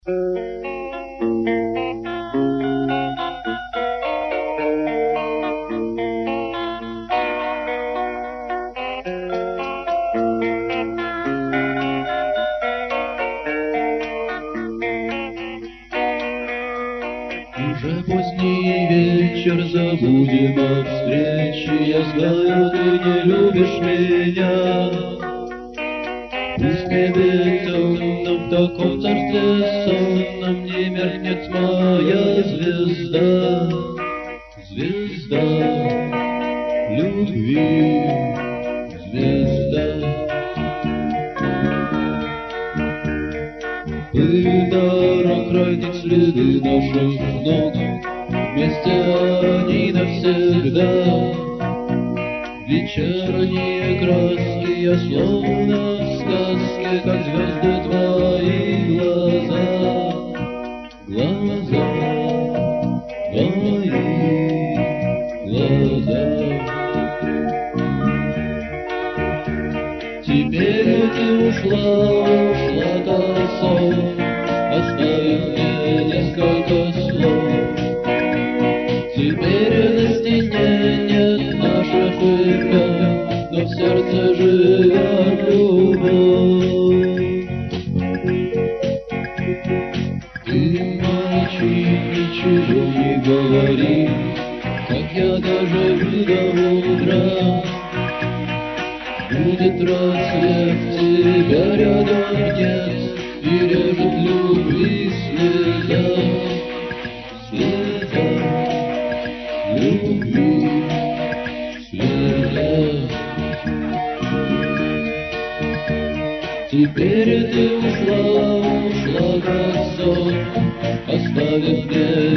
Уже поздний вечер, забудем о встрече. Я знаю, ты не любишь меня. Пусть в небе темном, в таком царстве сонном не меркнет моя звезда. Звезда любви, звезда. Пыль дорог хранит следы наших ног, вместе они навсегда. Вечерние краски, я словно в сказке, как звезды твои глаза. Глаза, твои глаза. Теперь ты ушла косой, оставив мне несколько слов. Теперь на стене нет наших имен, но в сердце живет любовь. Ты молчи, ничего не говори, как я доживу до утра. Будет рассвет, тебя рядом нет, и режет любви слеза. Слеза любви, слеза. Теперь ты ушла как сон, оставив мне